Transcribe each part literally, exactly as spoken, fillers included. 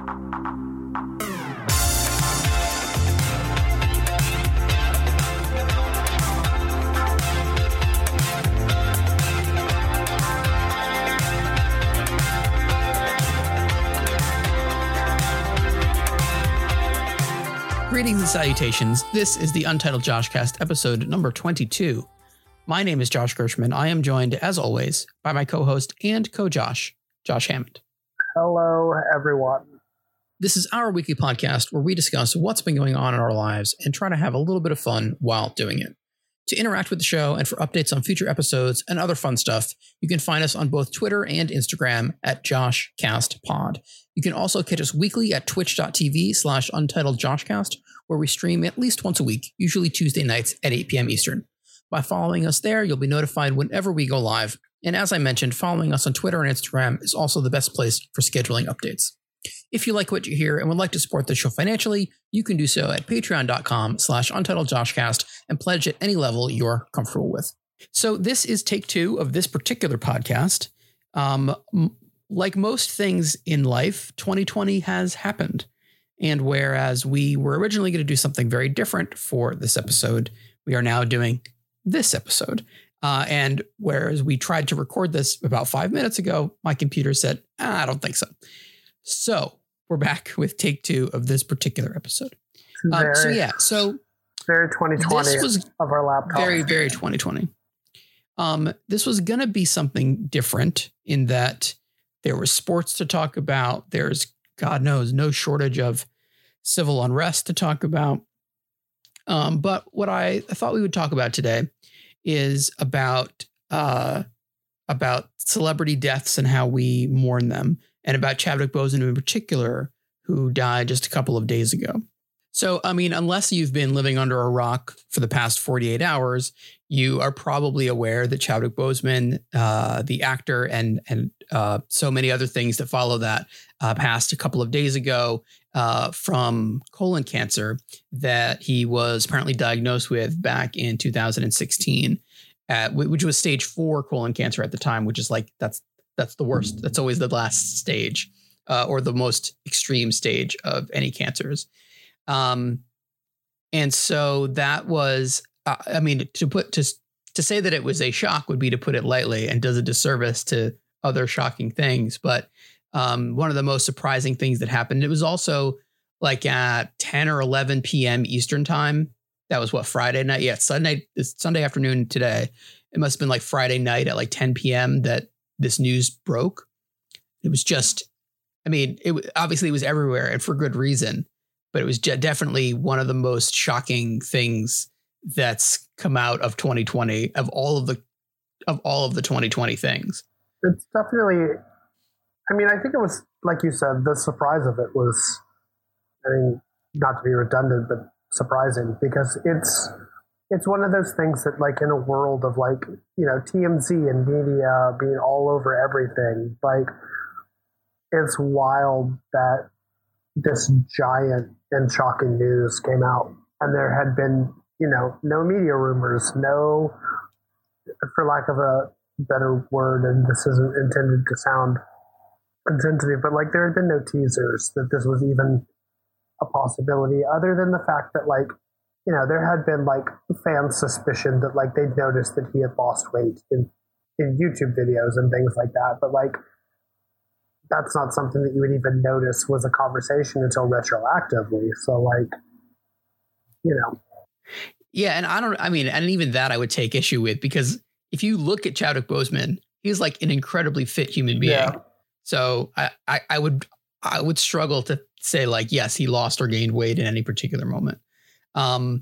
Greetings and salutations. This is the Untitled Joshcast, episode number twenty-two. My name is Josh Gershman. I am joined, as always, by my co-host and co-Josh, Josh Hammond. Hello, everyone. This is our weekly podcast where we discuss what's been going on in our lives and try to have a little bit of fun while doing it. To interact with the show and for updates on future episodes and other fun stuff, you can find us on both Twitter and Instagram at JoshCastPod. You can also catch us weekly at twitch.tv slash Untitled Joshcast, where we stream at least once a week, usually Tuesday nights at eight p.m. Eastern. By following us there, you'll be notified whenever we go live. And as I mentioned, following us on Twitter and Instagram is also the best place for scheduling updates. If you like what you hear and would like to support the show financially, you can do so at patreon.com slash Untitled Joshcast and pledge at any level you're comfortable with. So this is take two of this particular podcast. Um, m- like most things in life, twenty twenty has happened. And whereas we were originally going to do something very different for this episode, we are now doing this episode. Uh, and whereas we tried to record this about five minutes ago, my computer said, ah, I don't think so. So we're back with take two of this particular episode. Very, um, so yeah, so very twenty twenty this was of our laptop. Very, very twenty twenty. Um, this was going to be something different in that there was sports to talk about. There's, God knows, no shortage of civil unrest to talk about. Um, but what I, I thought we would talk about today is about uh, about celebrity deaths and how we mourn them, and about Chadwick Boseman in particular, who died just a couple of days ago. So, I mean, unless you've been living under a rock for the past forty-eight hours, you are probably aware that Chadwick Boseman, uh, the actor, and and uh, so many other things that follow that, uh, passed a couple of days ago uh, from colon cancer that he was apparently diagnosed with back in two thousand sixteen, at, which was stage four colon cancer at the time, which is like that's that's the worst. That's always the last stage uh, or the most extreme stage of any cancers. Um, and so that was, uh, I mean, to put, to, to say that it was a shock would be to put it lightly and does a disservice to other shocking things. But, um, one of the most surprising things that happened, it was also like at ten or eleven p.m. Eastern time. That was what, Friday night? Yeah. Sunday, it's Sunday afternoon today. It must've been like Friday night at like ten p.m. that this news broke. It was just, I mean, it obviously it was everywhere and for good reason. But it was definitely one of the most shocking things that's come out of twenty twenty of all of the of all of the twenty twenty things. It's definitely, I mean, I think it was, like you said, the surprise of it was, I mean, not to be redundant, but surprising, because it's it's one of those things that, like, in a world of, like, you know, T M Z and media being all over everything, like, it's wild that this giant and shocking news came out, and there had been, you know, no media rumors, no, for lack of a better word, and this isn't intended to sound insensitive, but like there had been no teasers that this was even a possibility, other than the fact that, like, you know, there had been like fan suspicion that like they'd noticed that he had lost weight in, in YouTube videos and things like that, but like that's not something that you would even notice was a conversation until retroactively. So, like, you know. Yeah, and I don't, I mean, and even that I would take issue with, because if you look at Chadwick Boseman, he's like an incredibly fit human being. Yeah. So I, I, I would, I would struggle to say like, yes, he lost or gained weight in any particular moment. Um,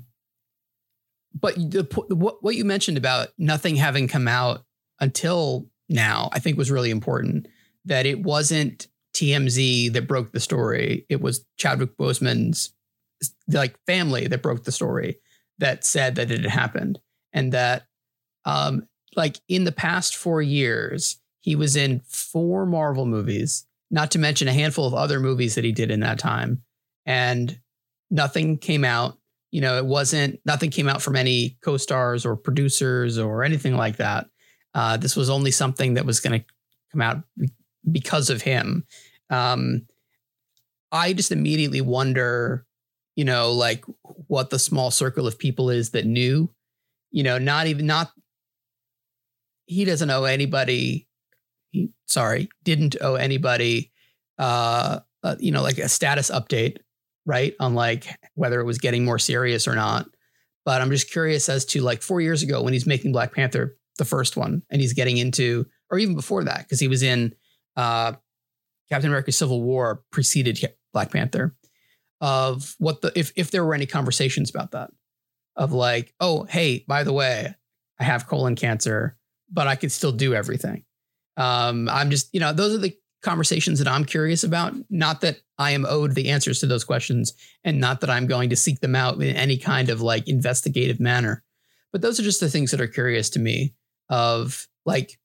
but the, what, what you mentioned about nothing having come out until now, I think was really important. That it wasn't T M Z that broke the story. It was Chadwick Boseman's like family that broke the story, that said that it had happened. And that um, like in the past four years, he was in four Marvel movies, not to mention a handful of other movies that he did in that time. And nothing came out, you know, it wasn't, nothing came out from any co-stars or producers or anything like that. Uh, this was only something that was going to come out because of him. Um, I just immediately wonder, you know, like what the small circle of people is that knew, you know, not even not. He doesn't owe anybody. He, sorry, didn't owe anybody, uh, uh, you know, like a status update, right? On like whether it was getting more serious or not. But I'm just curious as to like four years ago when he's making Black Panther, the first one, and he's getting into, or even before that, because he was in uh, Captain America Civil War preceded Black Panther, of what the, if, if there were any conversations about that, of like, oh, hey, by the way, I have colon cancer, but I can still do everything. Um, I'm just, you know, those are the conversations that I'm curious about. Not that I am owed the answers to those questions, and not that I'm going to seek them out in any kind of like investigative manner. But those are just the things that are curious to me, of like,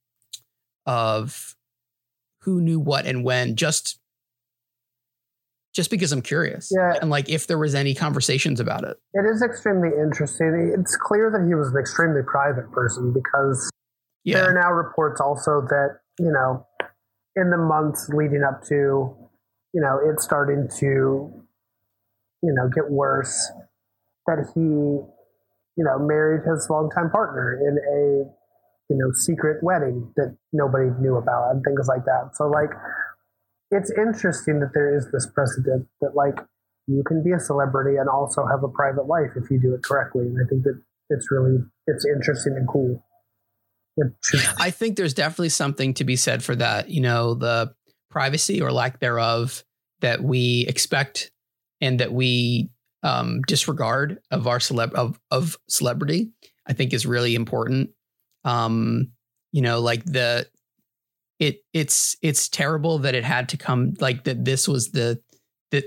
of who knew what and when, just, just because I'm curious. Yeah. And like, if there was any conversations about it. It is extremely interesting. It's clear that he was an extremely private person, because yeah. there are now reports also that, you know, in the months leading up to, you know, it starting to, you know, get worse, that he, you know, married his longtime partner in a, you know, secret wedding that nobody knew about and things like that. So like, it's interesting that there is this precedent that like you can be a celebrity and also have a private life if you do it correctly. And I think that it's really, it's interesting and cool. I think there's definitely something to be said for that. You know, the privacy or lack thereof that we expect and that we um, disregard of our celeb of, of celebrity, I think is really important. Um, you know, like the, it it's, it's terrible that it had to come, like that this was the, that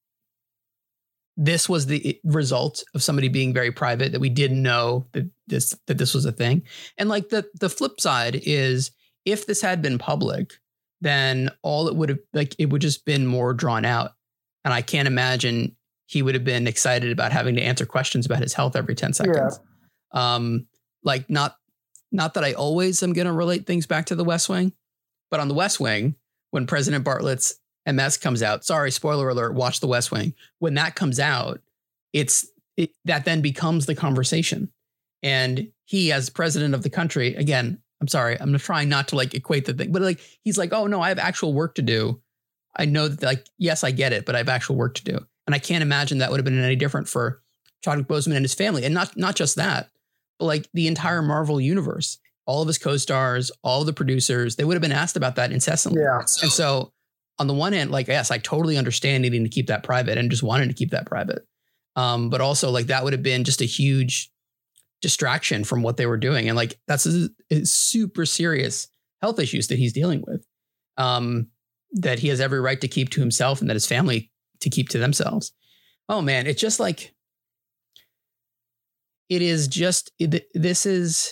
this was the result of somebody being very private, that we didn't know that this, that this was a thing. And like the, the flip side is, if this had been public, then all it would have, like, it would just been more drawn out. And I can't imagine he would have been excited about having to answer questions about his health every ten seconds. Yeah. Um, like not, not that I always am going to relate things back to the West Wing, but on the West Wing, when President Bartlett's M S comes out, sorry, spoiler alert, watch the West Wing. When that comes out, it's it, that then becomes the conversation. And he, as president of the country, again, I'm sorry, I'm trying not to like equate the thing, but like, he's like, oh no, I have actual work to do. I know that, like, yes, I get it, but I have actual work to do. And I can't imagine that would have been any different for Chadwick Boseman and his family. And not, not just that, but like the entire Marvel universe, all of his co-stars, all of the producers, they would have been asked about that incessantly. Yeah. And so on the one hand, like, yes, I totally understand needing to keep that private and just wanting to keep that private. Um, but also like that would have been just a huge distraction from what they were doing. And like, that's a, a super serious health issues that he's dealing with, um, that he has every right to keep to himself and that his family to keep to themselves. Oh man, it's just like, it is just, it, this is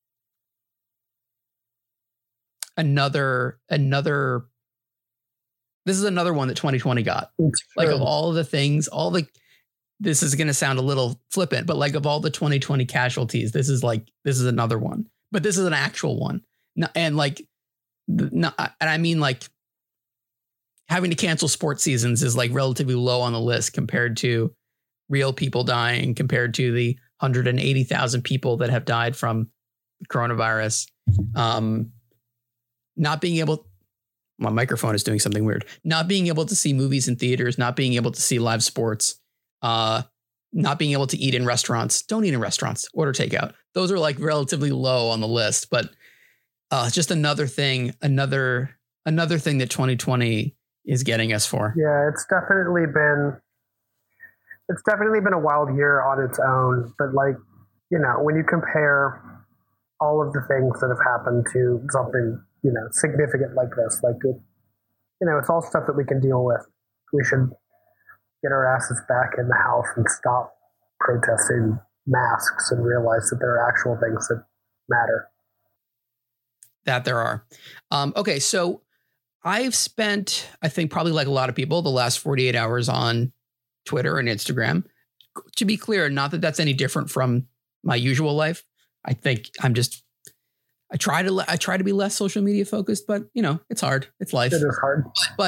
another, another, this is another one that twenty twenty got. Like of all of the things, all the, this is going to sound a little flippant, but like of all the twenty twenty casualties, this is like, this is another one, but this is an actual one. And like, and I mean like having to cancel sports seasons is like relatively low on the list compared to real people dying, compared to the one hundred eighty thousand people that have died from coronavirus. Um, not being able, my microphone is doing something weird, not being able to see movies in theaters, not being able to see live sports, uh, not being able to eat in restaurants. Don't eat in restaurants, order takeout. Those are like relatively low on the list, but uh, just another thing, another, another thing that twenty twenty is getting us for. Yeah, it's definitely been, it's definitely been a wild year on its own, but like, you know, when you compare all of the things that have happened to something, you know, significant like this, like it, you know, it's all stuff that we can deal with. We should get our asses back in the house and stop protesting masks and realize that there are actual things that matter. That there are. Um, okay, so I've spent, I think probably like a lot of people, the last forty-eight hours on Twitter and Instagram. To be clear, not that that's any different from my usual life. I think I'm just, I try to, I try to be less social media focused, but you know, it's hard. It's life. It is hard. But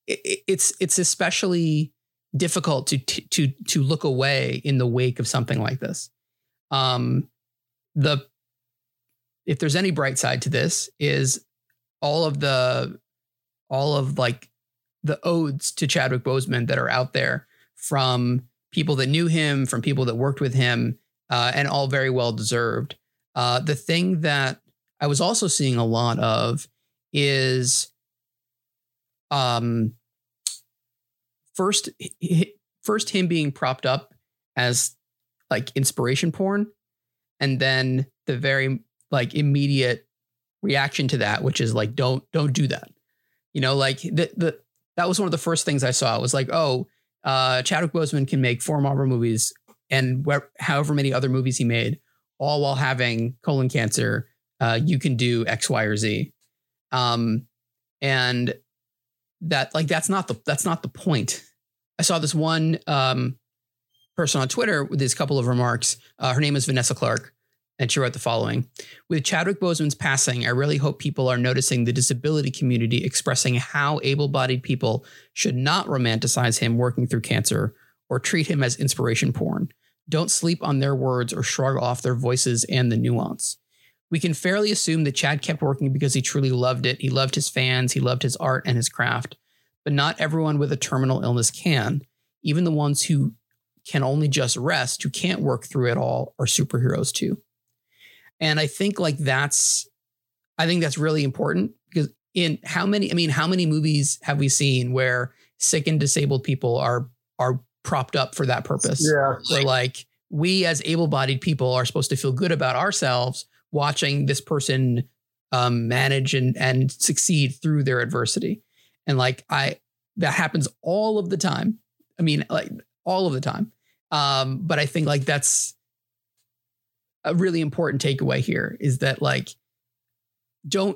it, it's it's especially difficult to to to look away in the wake of something like this. Um, the if there's any bright side to this is all of the all of like the odes to Chadwick Boseman that are out there from people that knew him, from people that worked with him, uh, and all very well deserved. Uh, the thing that I was also seeing a lot of is um, first, first him being propped up as like inspiration porn, and then the very like immediate reaction to that, which is like, don't don't do that. You know, like the the that was one of the first things I saw. It was like, oh, uh, Chadwick Boseman can make four Marvel movies and where, however many other movies he made, all while having colon cancer. Uh, you can do X, Y, or Z. Um, and that like, that's not the, that's not the point. I saw this one um, person on Twitter with this couple of remarks. Uh, her name is Vanessa Clark. And she wrote the following: with Chadwick Boseman's passing, I really hope people are noticing the disability community expressing how able-bodied people should not romanticize him working through cancer or treat him as inspiration porn. Don't sleep on their words or shrug off their voices and the nuance. We can fairly assume that Chad kept working because he truly loved it. He loved his fans. He loved his art and his craft. But not everyone with a terminal illness can. Even the ones who can only just rest, who can't work through it all, are superheroes too. And I think like that's, I think that's really important because in how many, I mean, how many movies have we seen where sick and disabled people are, are propped up for that purpose? Yeah. Where like we as able-bodied people are supposed to feel good about ourselves watching this person um, manage and, and succeed through their adversity. And like, I, that happens all of the time. I mean, like all of the time. Um, but I think like that's a really important takeaway here is that like, don't,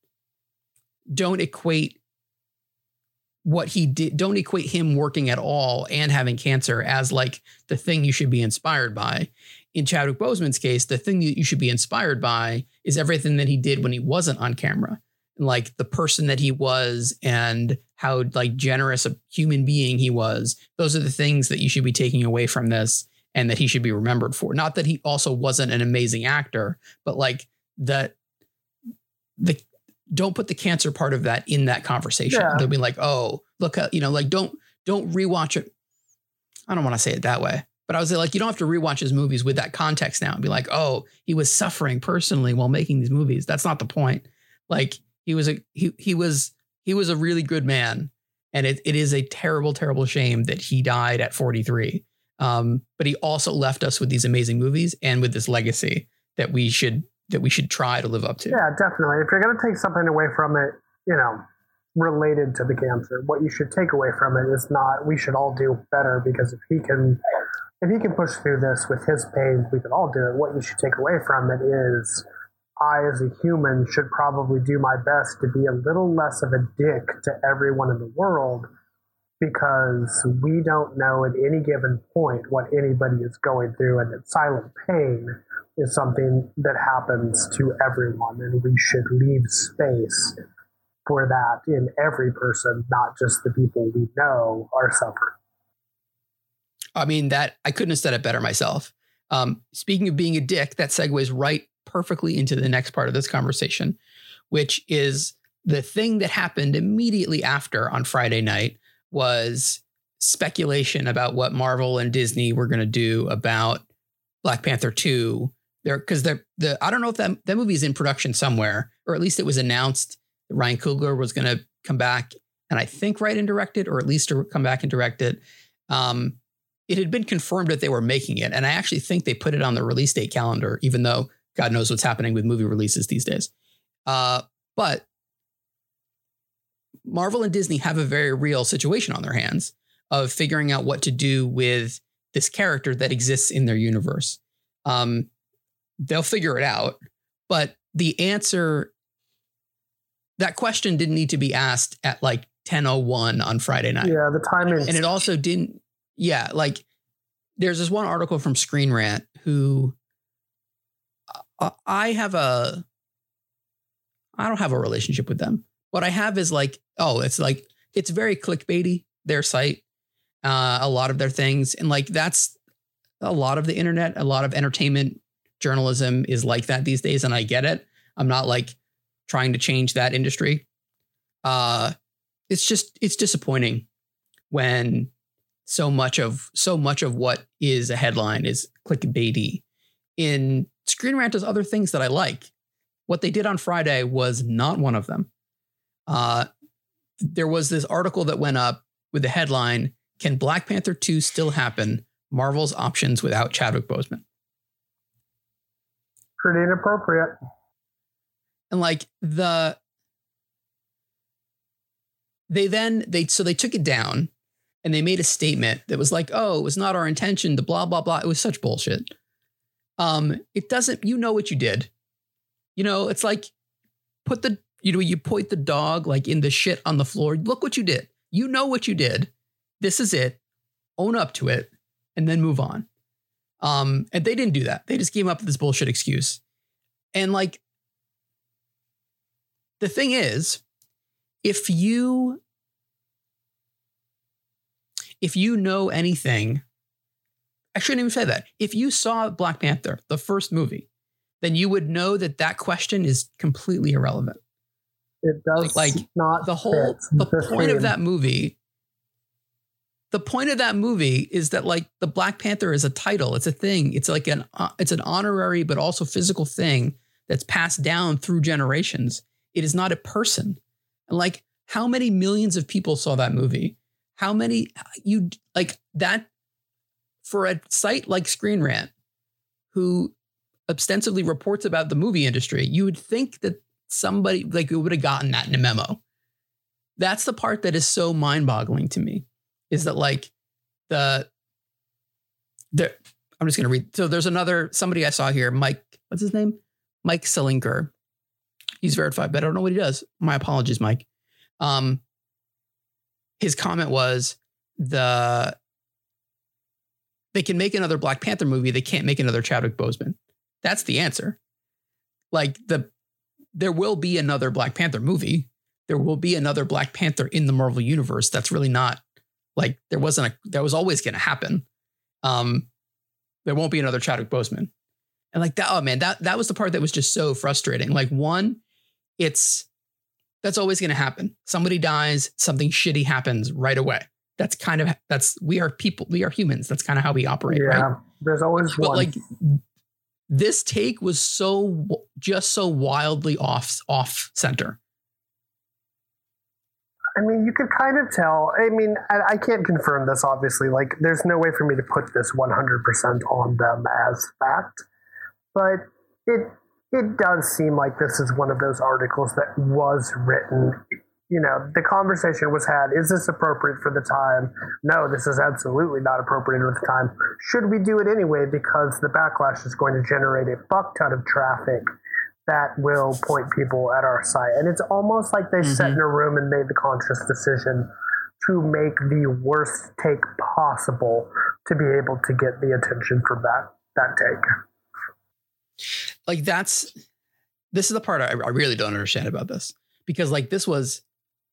don't equate what he did. Don't equate him working at all and having cancer as like the thing you should be inspired by. In Chadwick Boseman's case, the thing that you should be inspired by is everything that he did when he wasn't on camera, and like the person that he was and how like generous a human being he was. Those are the things that you should be taking away from this and that he should be remembered for. Not that he also wasn't an amazing actor, but like that the don't put the cancer part of that in that conversation. Yeah. They'll be like, oh, look, how, you know, like don't don't rewatch it. I don't want to say it that way. But I was like, you don't have to rewatch his movies with that context now and be like, oh, he was suffering personally while making these movies. That's not the point. Like he was a he he was he was a really good man. And it it is a terrible, terrible shame that he died at forty-three. Um, but he also left us with these amazing movies and with this legacy that we should that we should try to live up to. Yeah, definitely. If you're going to take something away from it, you know, related to the cancer, what you should take away from it is not we should all do better because if he can if he can push through this with his pain, we can all do it. What you should take away from it is I, as a human, should probably do my best to be a little less of a dick to everyone in the world, because we don't know at any given point what anybody is going through, and that silent pain is something that happens to everyone, and we should leave space for that in every person, not just the people we know are suffering. I mean, that I couldn't have said it better myself. Um, speaking of being a dick, that segues right perfectly into the next part of this conversation, which is the thing that happened immediately after on Friday night was speculation about what Marvel and Disney were going to do about Black Panther two. There, because the the I don't know if that that movie is in production somewhere, or at least it was announced that Ryan Coogler was going to come back and I think write and direct it, or at least to come back and direct it. Um, it had been confirmed that they were making it, and I actually think they put it on the release date calendar, even though God knows what's happening with movie releases these days. Uh, but Marvel and Disney have a very real situation on their hands of figuring out what to do with this character that exists in their universe. Um, they'll figure it out, but the answer, that question didn't need to be asked at like ten oh one on Friday night. Yeah, the timing. And it also didn't, yeah, like there's this one article from Screen Rant who uh, I have a, I don't have a relationship with them. What I have is like, oh, it's like it's very clickbaity, their site, uh, a lot of their things. And like, that's a lot of the internet, a lot of entertainment journalism is like that these days. And I get it. I'm not like trying to change that industry. Uh, it's just, it's disappointing when so much of, so much of what is a headline is clickbaity. In Screen Rant does other things that I like. What they did on Friday was not one of them. Uh, there was this article that went up with the headline, "Can Black Panther two still happen? Marvel's options without Chadwick Boseman." Pretty inappropriate. And like the, they then, they, so they took it down and they made a statement that was like, oh, it was not our intention to blah, blah, blah. It was such bullshit. Um, it doesn't, you know what you did. You know, it's like put the, you know, you point the dog like in the shit on the floor. Look what you did. You know what you did. This is it. Own up to it and then move on. Um, and they didn't do that. They just came up with this bullshit excuse. And like, the thing is, if you, if you know anything, I shouldn't even say that. If you saw Black Panther, the first movie, then you would know that that question is completely irrelevant. It does like not the whole, the, the point theme. of that movie, the point of that movie is that like the Black Panther is a title. It's a thing. It's like an, uh, it's an honorary, but also physical thing that's passed down through generations. It is not a person. And like, how many millions of people saw that movie? How many you like that for a site like Screen Rant, who ostensibly reports about the movie industry, you would think that somebody like would have gotten that in a memo. That's the part that is so mind boggling to me, is that like the, the, I'm just going to read. So there's another, somebody I saw here, Mike, what's his name? Mike Selinker. He's verified, but I don't know what he does. My apologies, Mike. Um, his comment was the, they can make another Black Panther movie. They can't make another Chadwick Boseman. That's the answer. Like the, there will be another Black Panther movie. There will be another Black Panther in the Marvel universe. That's really not like, there wasn't a, that was always going to happen. Um, there won't be another Chadwick Boseman. And like that, oh man, that, that was the part that was just so frustrating. Like one, it's, that's always going to happen. Somebody dies, something shitty happens right away. That's kind of, that's, we are people, we are humans. That's kind of how we operate. Yeah. Right? There's always but one. like this take was so, just so wildly off, off center. I mean, you could kind of tell. I mean, I, I can't confirm this, obviously. Like, there's no way for me to put this one hundred percent on them as fact. But it it does seem like this is one of those articles that was written. You know, the conversation was had, is this appropriate for the time? No, this is absolutely not appropriate at the time. Should we do it anyway because the backlash is going to generate a fuck ton of traffic that will point people at our site? And it's almost like they mm-hmm. sat in a room and made the conscious decision to make the worst take possible to be able to get the attention from that, that take. Like that's, this is the part I, I really don't understand about this, because like this was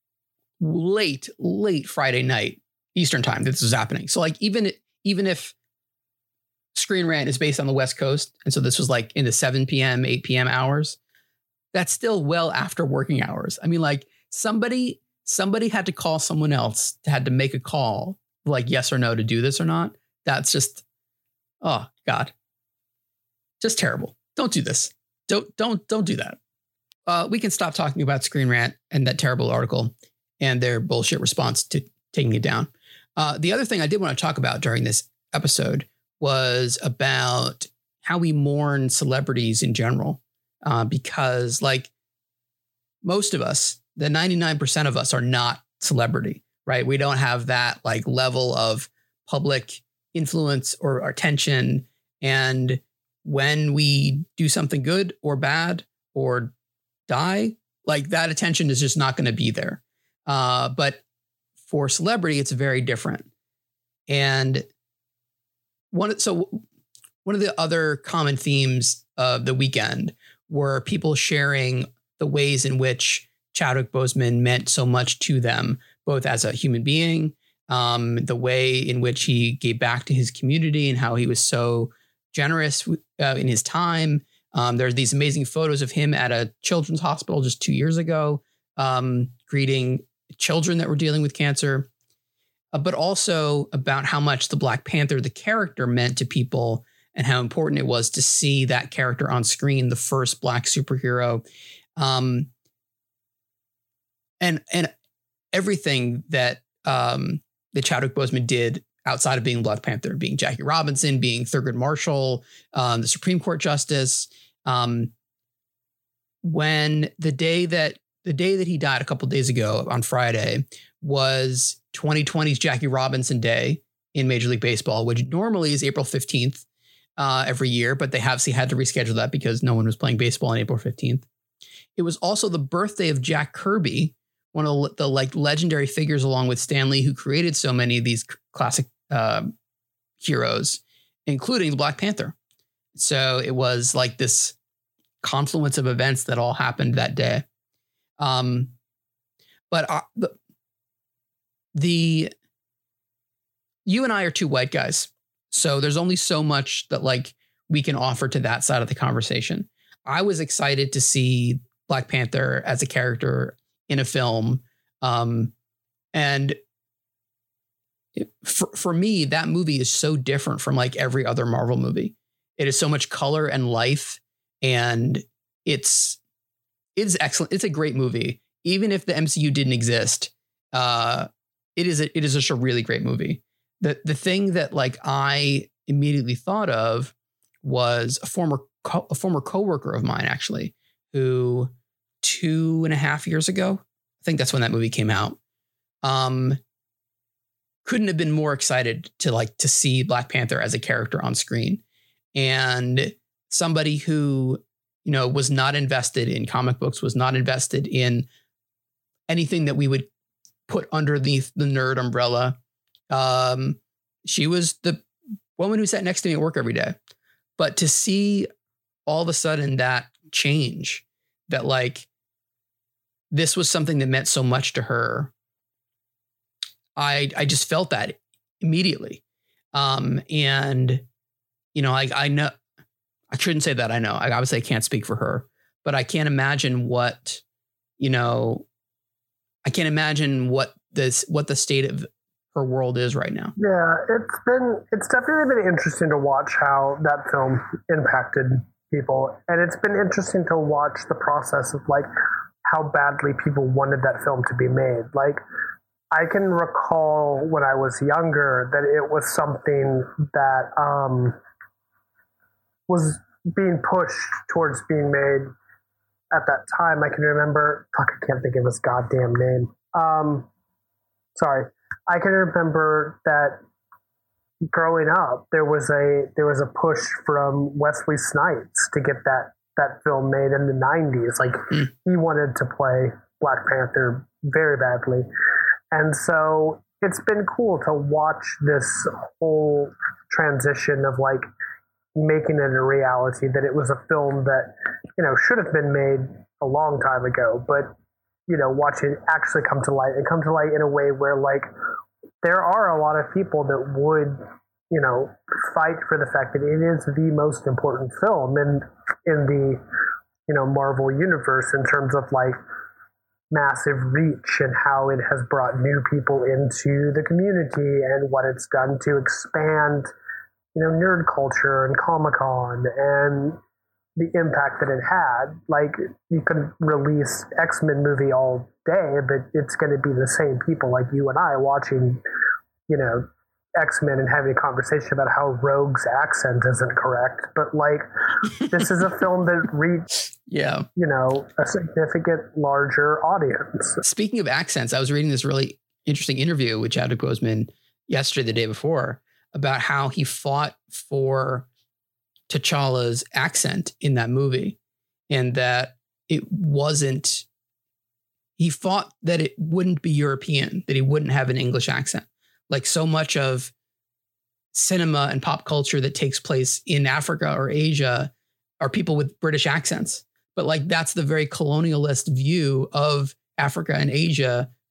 late, late Friday night, Eastern time, that this was happening. So like, even, even if Screen Rant is based on the West Coast, and so this was like in the seven p.m., eight p.m. hours, that's still well after working hours. I mean, like somebody, somebody had to call someone else, had to make a call, like yes or no to do this or not. That's just, oh God, just terrible. Don't do this. Don't, don't, don't do that. Uh, we can stop talking about Screen Rant and that terrible article and their bullshit response to taking it down. Uh, the other thing I did want to talk about during this episode was about how we mourn celebrities in general, uh, because like most of us, the ninety-nine percent of us are not celebrity, right? We don't have that like level of public influence or attention. And when we do something good or bad or die, like that attention is just not going to be there. Uh, but for celebrity, it's very different. And one, so one of the other common themes of the weekend were people sharing the ways in which Chadwick Boseman meant so much to them, both as a human being, um, the way in which he gave back to his community and how he was so generous uh, in his time. Um, there's these amazing photos of him at a children's hospital just two years ago, um, greeting children that were dealing with cancer, uh, but also about how much the Black Panther, the character, meant to people and how important it was to see that character on screen, the first Black superhero. Um, and, and everything that, um, that Chadwick Boseman did outside of being Black Panther, being Jackie Robinson, being Thurgood Marshall, um, the Supreme Court Justice. Um, when the day that the day that he died a couple of days ago on Friday was twenty twenty's Jackie Robinson Day in Major League Baseball, which normally is April fifteenth uh, every year, but they obviously had to reschedule that because no one was playing baseball on April fifteenth. It was also the birthday of Jack Kirby, one of the like legendary figures along with Stan Lee, who created so many of these classic uh, heroes, including the Black Panther. So it was like this confluence of events that all happened that day. Um, but uh, the, the, you and I are two white guys. So there's only so much that like we can offer to that side of the conversation. I was excited to see Black Panther as a character in a film. Um, and it, for, for me, that movie is so different from like every other Marvel movie. It is so much color and life, and it's, it's excellent. It's a great movie. Even if the M C U didn't exist, uh, it is, a, it is just a really great movie. The, the thing that like I immediately thought of was a former, co- a former coworker of mine, actually, who two and a half years ago, I think that's when that movie came out. Um, couldn't have been more excited to like to see Black Panther as a character on screen. And somebody who, you know, was not invested in comic books, was not invested in anything that we would put underneath the nerd umbrella. Um, she was the woman who sat next to me at work every day. But to see all of a sudden that change, that like this was something that meant so much to her, I I just felt that immediately. Um, and, you know, I, I know, I shouldn't say that I know. I obviously I can't speak for her, but I can't imagine what, you know, I can't imagine what this, what the state of her world is right now. Yeah, it's been, it's definitely been interesting to watch how that film impacted people. And it's been interesting to watch the process of like how badly people wanted that film to be made. Like, I can recall when I was younger that it was something that um, was being pushed towards being made at that time. I can remember, fuck, I can't think of his goddamn name. Um, sorry. I can remember that growing up, there was a there was a push from Wesley Snipes to get that that film made in the nineties. Like mm. he wanted to play Black Panther very badly. And so it's been cool to watch this whole transition of like making it a reality, that it was a film that, you know, should have been made a long time ago, but, you know, watch it actually come to light and come to light in a way where like there are a lot of people that would, you know, fight for the fact that it is the most important film in, in the, you know, Marvel universe in terms of like massive reach and how it has brought new people into the community and what it's done to expand, you know, nerd culture and Comic-Con and the impact that it had. Like, you could release X-Men movie all day, but it's going to be the same people like you and I watching, you know, X-Men and having a conversation about how Rogue's accent isn't correct. But like, this is a film that reached, yeah, you know, a significant larger audience. Speaking of accents, I was reading this really interesting interview with Chadwick Boseman yesterday, the day before, about how he fought for T'Challa's accent in that movie, and that it wasn't, he fought that it wouldn't be European, that he wouldn't have an English accent. Like so much of cinema and pop culture that takes place in Africa or Asia are people with British accents. But like, that's the very colonialist view of Africa and Asia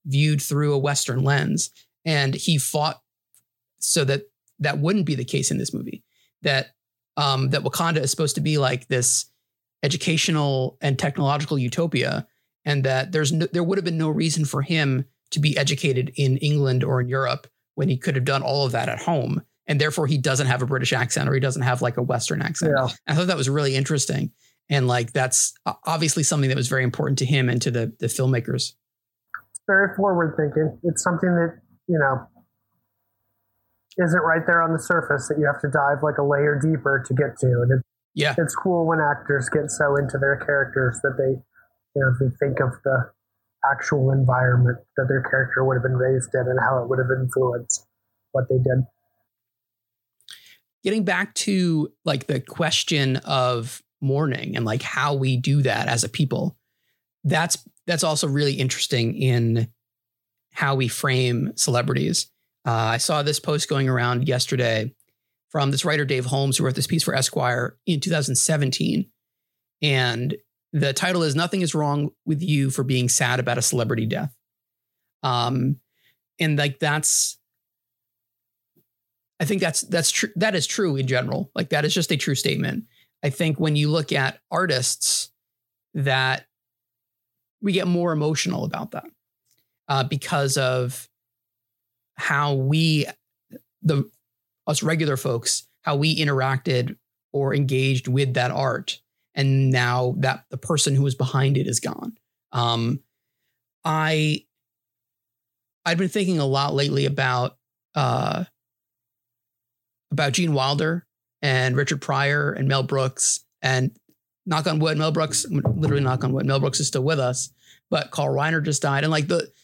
viewed through a Western lens. And he fought so that that wouldn't be the case in this movie, that um, that Wakanda is supposed to be like this educational and technological utopia, and that there's no, there would have been no reason for him to be educated in England or in Europe when he could have done all of that at home. And therefore he doesn't have a British accent, or he doesn't have like a Western accent. Yeah. I thought that was really interesting. And like, that's obviously something that was very important to him and to the, the filmmakers. It's very forward thinking. It's something that, you know, isn't right there on the surface, that you have to dive like a layer deeper to get to. And it, yeah, it's cool when actors get so into their characters that they, you know, they think of the actual environment that their character would have been raised in and how it would have influenced what they did. Getting back to like the question of mourning and like how we do that as a people, that's that's also really interesting in how we frame celebrities. Uh, I saw this post going around yesterday from this writer, Dave Holmes, who wrote this piece for Esquire in two thousand seventeen. And the title is "Nothing is Wrong with You for Being Sad About a Celebrity Death." Um, and like, that's, I think that's, that's true. That is true in general. Like, that is just a true statement. I think when you look at artists, that we get more emotional about that uh, because of how we, the us regular folks, how we interacted or engaged with that art. And now that the person who was behind it is gone. Um, I, I've been thinking a lot lately about, uh, about Gene Wilder and Richard Pryor and Mel Brooks, and knock on wood, Mel Brooks, literally knock on wood, Mel Brooks is still with us, but Carl Reiner just died. And like the,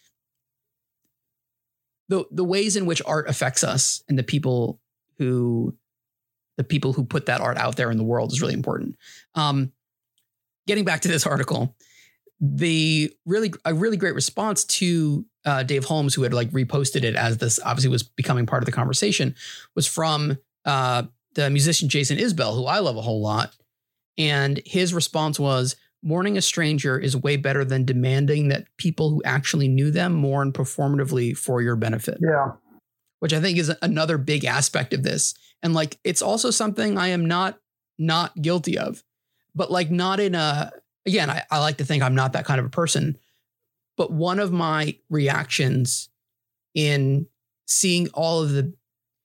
the, the ways in which art affects us and the people who, the people who put that art out there in the world is really important. Um, getting back to this article, the really, a really great response to uh, Dave Holmes, who had like reposted it as this obviously was becoming part of the conversation, was from uh, the musician Jason Isbell, who I love a whole lot. And his response was, "Mourning a stranger is way better than demanding that people who actually knew them mourn performatively for your benefit." Yeah. Which I think is another big aspect of this. And like, it's also something I am not, not guilty of, but like not in a, again, I, I like to think I'm not that kind of a person, but one of my reactions in seeing all of the,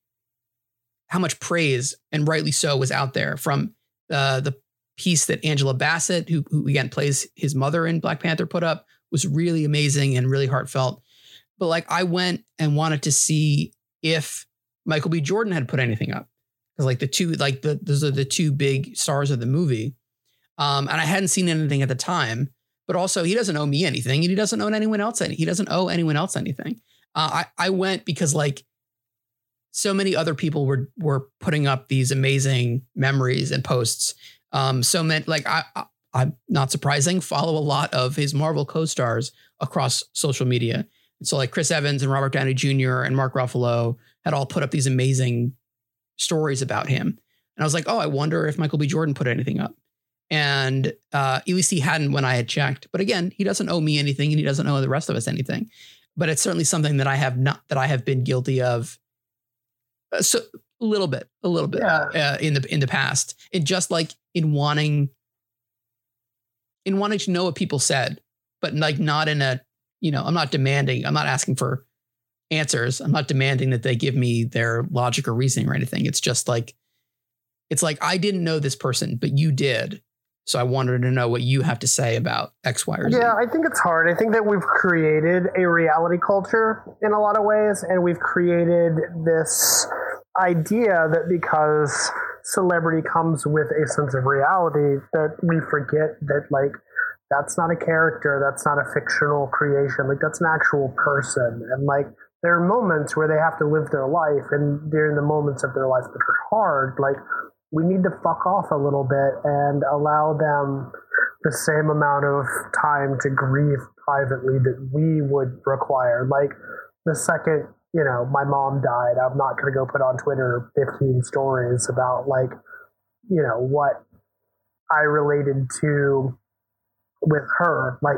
how much praise, and rightly so, was out there from uh, the piece that Angela Bassett, who, who again plays his mother in Black Panther, put up, was really amazing and really heartfelt. But like, I went and wanted to see if Michael B. Jordan had put anything up, because like the two, like the, those are the two big stars of the movie. Um, and I hadn't seen anything at the time, but also he doesn't owe me anything, and he doesn't owe anyone else any, he doesn't owe anyone else anything. Uh, I, I went because like so many other people were, were putting up these amazing memories and posts. Um, so many, like I, I, I'm not surprising, follow a lot of his Marvel co-stars across social media. So like Chris Evans and Robert Downey Junior and Mark Ruffalo had all put up these amazing stories about him. And I was like, oh, I wonder if Michael B. Jordan put anything up. And uh, at least he hadn't when I had checked. But again, he doesn't owe me anything, and he doesn't owe the rest of us anything. But it's certainly something that I have not, that I have been guilty of. Uh, so a little bit, a little bit yeah. uh, in the in the past. And just like in wanting, in wanting to know what people said, but like not in a, you know, I'm not demanding, I'm not asking for answers. I'm not demanding that they give me their logic or reasoning or anything. It's just like, it's like, I didn't know this person, but you did. So I wanted to know what you have to say about X, Y, or Z. Yeah, I think it's hard. I think that we've created a reality culture in a lot of ways, and we've created this idea that because celebrity comes with a sense of reality, that we forget that, like, that's not a character, that's not a fictional creation, like, that's an actual person. And, like, there are moments where they have to live their life, and during the moments of their life that are hard, like, we need to fuck off a little bit and allow them the same amount of time to grieve privately that we would require. Like, the second, you know, my mom died, I'm not going to go put on Twitter fifteen stories about, like, you know, what I related to with her. Like,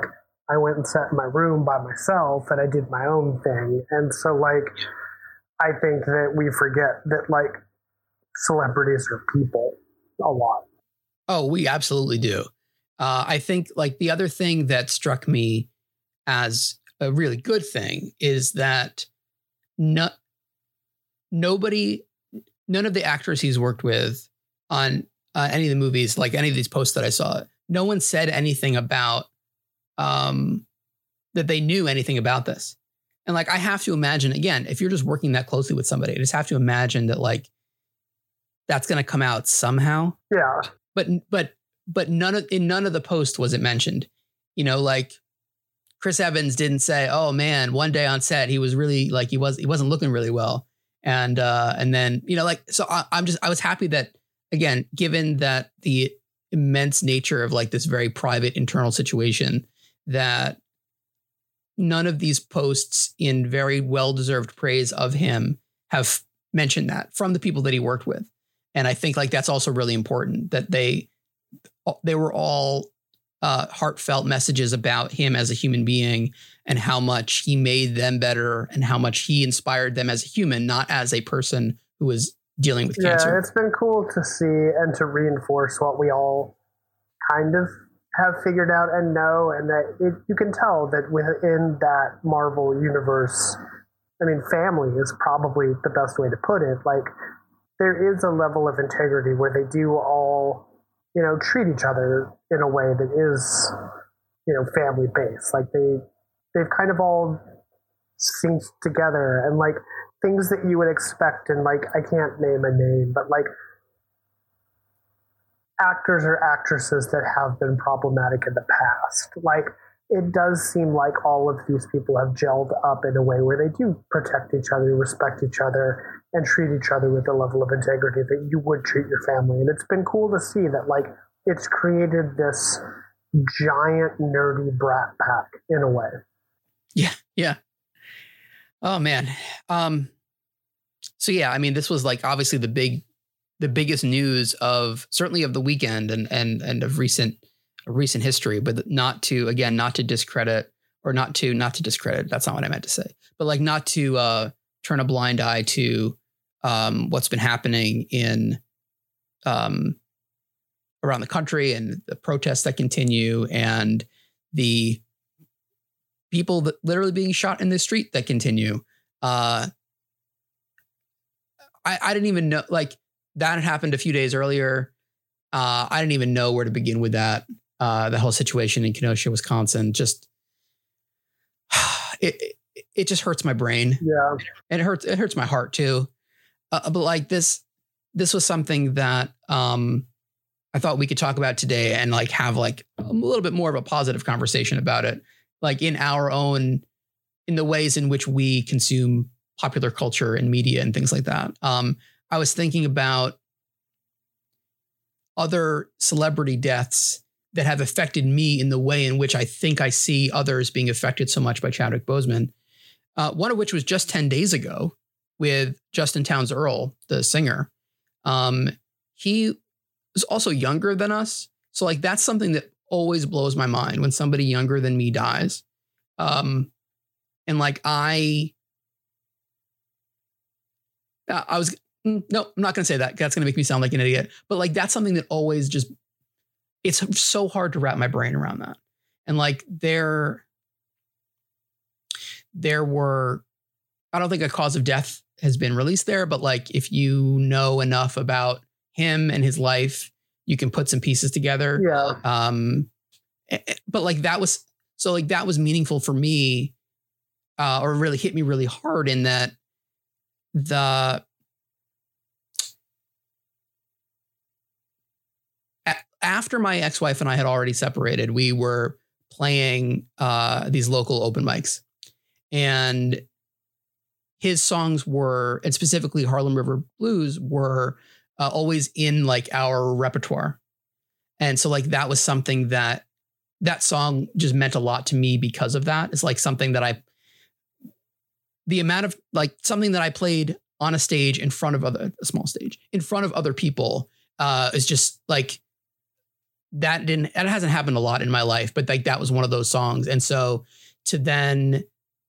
I went and sat in my room by myself and I did my own thing. And so, like, I think that we forget that, like, celebrities are people a lot. Oh, we absolutely do. Uh, I think, like, the other thing that struck me as a really good thing is that no, nobody, none of the actors he's worked with on uh, any of the movies, like any of these posts that I saw, no one said anything about um, that they knew anything about this. And like, I have to imagine, again, if you're just working that closely with somebody, I just have to imagine that, like, that's going to come out somehow. Yeah. But, but, but none of, in none of the posts was it mentioned, you know, like Chris Evans didn't say, oh man, one day on set, he was really like, he was, he wasn't looking really well. And, uh, and then, you know, like, so I, I'm just, I was happy that, again, given that the immense nature of like this very private internal situation, that none of these posts in very well-deserved praise of him have mentioned that from the people that he worked with. And I think like that's also really important, that they, they were all uh, heartfelt messages about him as a human being and how much he made them better and how much he inspired them as a human, not as a person who was dealing with yeah, cancer. Yeah, it's been cool to see and to reinforce what we all kind of have figured out and know, and that it, you can tell that within that Marvel universe, I mean, family is probably the best way to put it. Like, there is a level of integrity where they do all, you know, treat each other in a way that is, you know, family based. Like they, they've kind of all synced together, and like things that you would expect. And like, I can't name a name, but like actors or actresses that have been problematic in the past. Like, it does seem like all of these people have gelled up in a way where they do protect each other, respect each other, and treat each other with a level of integrity that you would treat your family. And it's been cool to see that, like, it's created this giant nerdy brat pack in a way. Yeah. Yeah. Oh man. Um, so yeah, I mean, this was like obviously the big, the biggest news of certainly of the weekend and, and, and of recent, recent history, but not to, again, not to discredit or not to, not to discredit. That's not what I meant to say, but like not to uh, turn a blind eye to um, what's been happening in um, around the country and the protests that continue and the people that literally being shot in the street that continue. Uh, I, I didn't even know, like that had happened a few days earlier. Uh, I didn't even know where to begin with that. Uh, the whole situation in Kenosha, Wisconsin, just it, it it just hurts my brain. Yeah, and it hurts it hurts my heart too. Uh, but like this, this was something that um, I thought we could talk about today and like have like a little bit more of a positive conversation about it, like in our own, in the ways in which we consume popular culture and media and things like that. Um, I was thinking about other celebrity deaths that have affected me in the way in which I think I see others being affected so much by Chadwick Boseman. Uh, one of which was just ten days ago with Justin Townes Earl, the singer. Um, he was also younger than us. So like, that's something that always blows my mind when somebody younger than me dies. Um, and like, I, I was, no, I'm not going to say that. That's going to make me sound like an idiot, but like, that's something that always just, it's so hard to wrap my brain around that. And like there, there were, I don't think a cause of death has been released there, but like, if you know enough about him and his life, you can put some pieces together. Yeah. Um, but like that was, so like that was meaningful for me, uh, or really hit me really hard in that the, after my ex-wife and I had already separated, we were playing uh, these local open mics, and his songs were, and specifically Harlem River Blues, were uh, always in like our repertoire. And so like that was something that that song just meant a lot to me because of that. It's like something that I, the amount of like something that I played on a stage in front of other, a small stage in front of other people uh, is just like, that didn't, that hasn't happened a lot in my life, but like that was one of those songs. And so to then,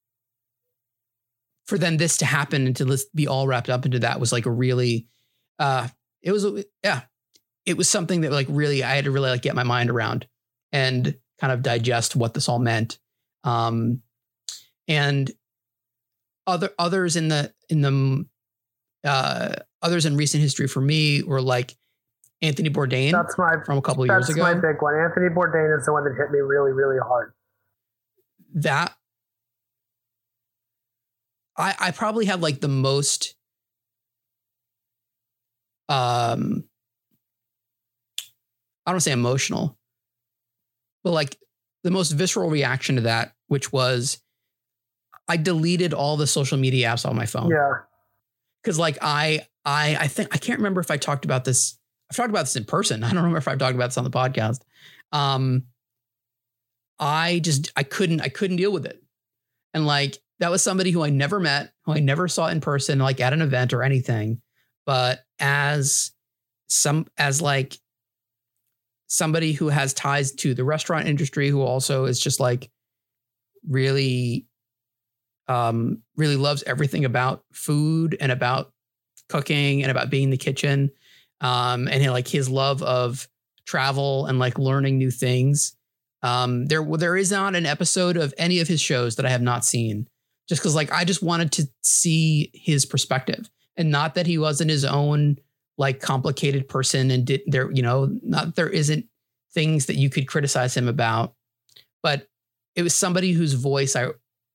for then this to happen and to be all wrapped up into that was like a really, uh, it was, yeah, it was something that like really, I had to really like get my mind around and kind of digest what this all meant. Um, and other, others in the, in the, uh, others in recent history for me were like Anthony Bourdain. That's my, from a couple of years ago. That's my big one. Anthony Bourdain is the one that hit me really, really hard. That I, I probably have like the most, um, I don't say emotional, but like the most visceral reaction to that, which was I deleted all the social media apps on my phone. Yeah. Cause like I, I, I think, I can't remember if I talked about this. I've talked about this in person. I don't remember if I've talked about this on the podcast. Um, I just, I couldn't, I couldn't deal with it. And like, that was somebody who I never met, who I never saw in person, like at an event or anything. But as some, as like somebody who has ties to the restaurant industry, who also is just like really, um, really loves everything about food and about cooking and about being in the kitchen. Um, and like his love of travel and like learning new things. Um, there, there is not an episode of any of his shows that I have not seen, just because like I just wanted to see his perspective, and not that he wasn't his own like complicated person and did there, you know, not there isn't things that you could criticize him about, but it was somebody whose voice I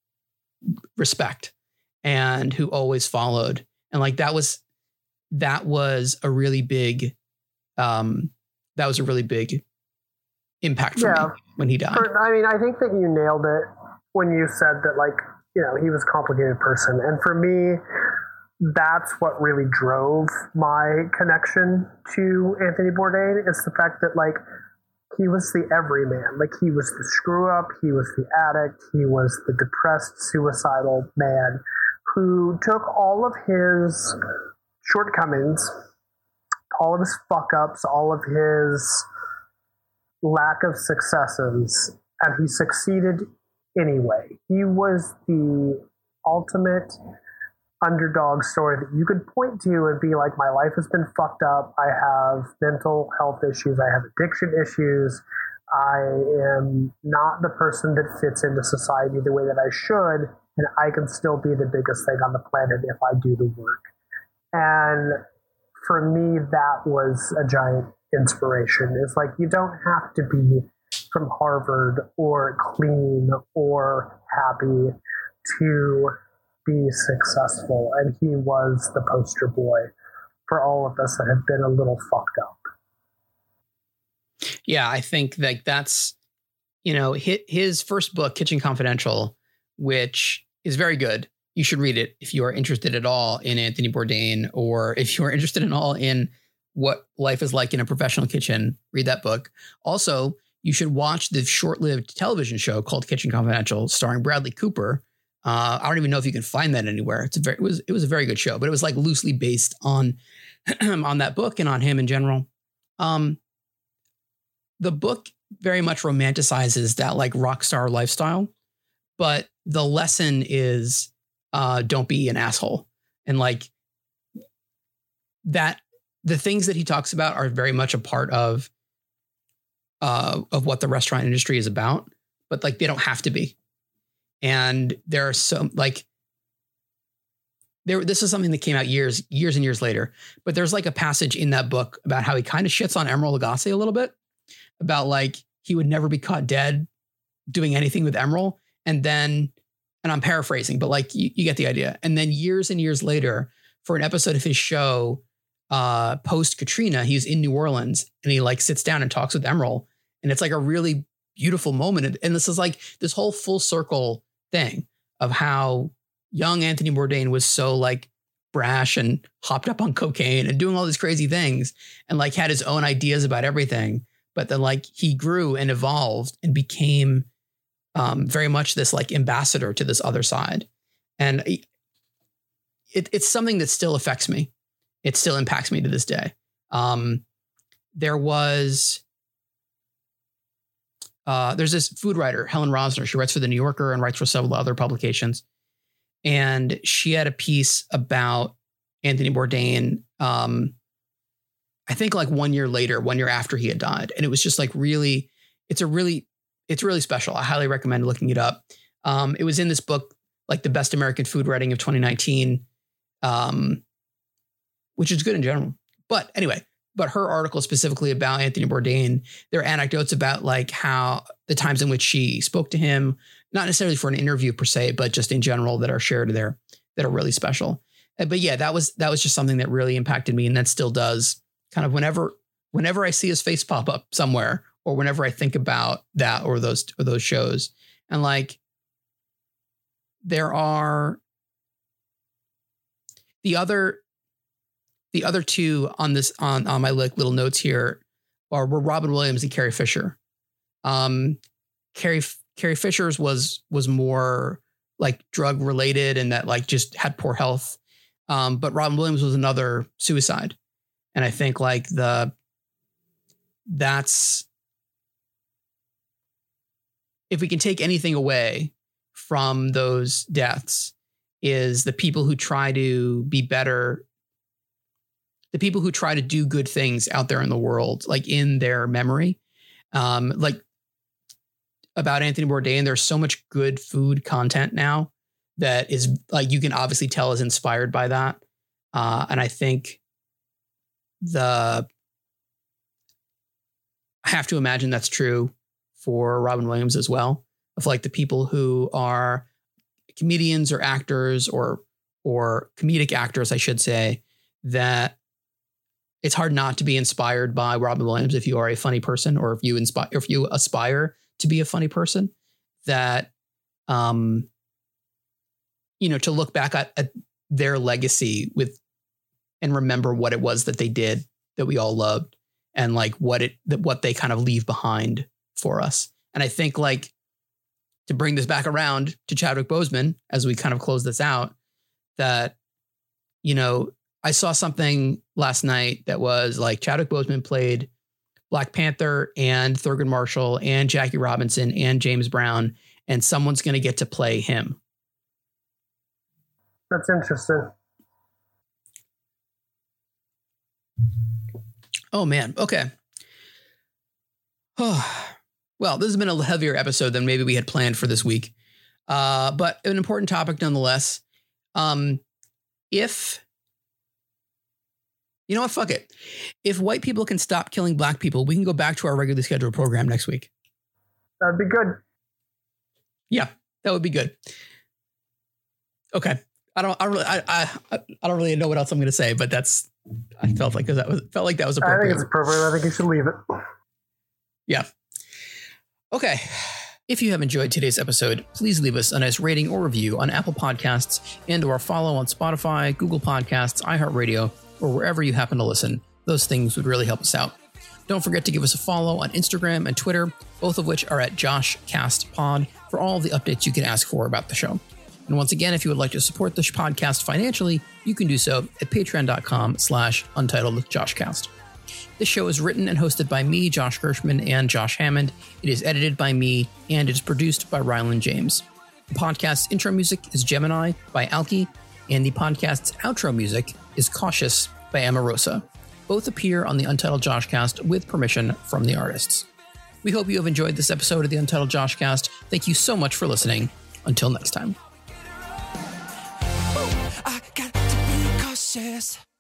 respect and who always followed. And like that was that was a really big, um, that was a really big impact for yeah. me when he died. For, I mean, I think that you nailed it when you said that, like, you know, he was a complicated person. And for me, that's what really drove my connection to Anthony Bourdain. It's the fact that, like, he was the everyman. Like, he was the screw up, he was the addict, he was the depressed, suicidal man who took all of his shortcomings, all of his fuck ups, all of his lack of successes, and he succeeded anyway. He was the ultimate underdog story that you could point to and be like, my life has been fucked up. I have mental health issues. I have addiction issues. I am not the person that fits into society the way that I should, and I can still be the biggest thing on the planet if I do the work. And for me, that was a giant inspiration. It's like, you don't have to be from Harvard or clean or happy to be successful. And he was the poster boy for all of us that have been a little fucked up. Yeah, I think like that's, you know, his, his first book, Kitchen Confidential, which is very good. You should read it if you are interested at all in Anthony Bourdain, or if you are interested at all in what life is like in a professional kitchen, read that book. Also, you should watch the short-lived television show called Kitchen Confidential, starring Bradley Cooper. Uh, I don't even know if you can find that anywhere. It's a very, it was, it was a very good show, but it was like loosely based on, on that book and on him in general. Um, the book very much romanticizes that like rock star lifestyle, but the lesson is, uh, don't be an asshole. And like that, the things that he talks about are very much a part of, uh, of what the restaurant industry is about, but like, they don't have to be. And there are some like, there, this is something that came out years, years and years later, but there's like a passage in that book about how he kind of shits on Emeril Lagasse a little bit, about like, he would never be caught dead doing anything with Emeril. And then, and I'm paraphrasing, but like, you, you get the idea. And then years and years later, for an episode of his show, uh, post Katrina, he's in New Orleans and he like sits down and talks with Emeril. And it's like a really beautiful moment. And this is like this whole full circle thing of how young Anthony Bourdain was so like brash and hopped up on cocaine and doing all these crazy things and like had his own ideas about everything. But then like he grew and evolved and became um, very much this like ambassador to this other side. And it, it's something that still affects me. It still impacts me to this day. Um, there was uh, there's this food writer, Helen Rosner. She writes for The New Yorker and writes for several other publications. And she had a piece about Anthony Bourdain, um, I think like one year later, one year after he had died. And it was just like really, it's a really, it's really special. I highly recommend looking it up. Um, it was in this book, like The Best American Food Writing of twenty nineteen, um, which is good in general. But anyway, but her article specifically about Anthony Bourdain, there are anecdotes about like how the times in which she spoke to him, not necessarily for an interview per se, but just in general that are shared there that are really special. But yeah, that was, that was just something that really impacted me. And that still does kind of whenever, whenever I see his face pop up somewhere, or whenever I think about that or those, or those shows. And like, there are the other, the other two on this, on, on my like little notes here are were Robin Williams and Carrie Fisher. Um, Carrie, Carrie Fisher's was, was more like drug related and that like just had poor health. Um, but Robin Williams was another suicide. And I think like the, that's, if we can take anything away from those deaths, is the people who try to be better, the people who try to do good things out there in the world, like in their memory. Um, like about Anthony Bourdain, there's so much good food content now that is like, you can obviously tell is inspired by that. Uh, and I think the, I have to imagine that's true for Robin Williams as well, of like the people who are comedians or actors or, or comedic actors, I should say, that it's hard not to be inspired by Robin Williams if you are a funny person, or if you inspire, if you aspire to be a funny person, that, um, you know, to look back at, at their legacy with, and remember what it was that they did that we all loved, and like what it, that what they kind of leave behind for us. And I think like to bring this back around to Chadwick Boseman, as we kind of close this out, that, you know, I saw something last night that was like Chadwick Boseman played Black Panther and Thurgood Marshall and Jackie Robinson and James Brown, and someone's going to get to play him. That's interesting. Oh man. Okay. Oh, well, this has been a heavier episode than maybe we had planned for this week. Uh, but an important topic nonetheless. Um, if, you know what, fuck it. If white people can stop killing black people, we can go back to our regularly scheduled program next week. That'd be good. Yeah, that would be good. Okay. I don't, I really, I, I, I don't really know what else I'm going to say, but that's, I felt like that was, felt like that was appropriate. I think it's appropriate. I think you should leave it. Yeah. Okay. If you have enjoyed today's episode, please leave us a nice rating or review on Apple Podcasts and or follow on Spotify, Google Podcasts, iHeartRadio, or wherever you happen to listen. Those things would really help us out. Don't forget to give us a follow on Instagram and Twitter, both of which are at JoshCastPod, for all the updates you can ask for about the show. And once again, if you would like to support this podcast financially, you can do so at patreon.com slash untitled Joshcast. This show is written and hosted by me, Josh Gershman, and Josh Hammond. It is edited by me, and it is produced by Ryland James. The podcast's intro music is Gemini by Alki, and the podcast's outro music is Cautious by Amarosa. Both appear on the Untitled Joshcast with permission from the artists. We hope you have enjoyed this episode of the Untitled Joshcast. Thank you so much for listening. Until next time. I got to be cautious.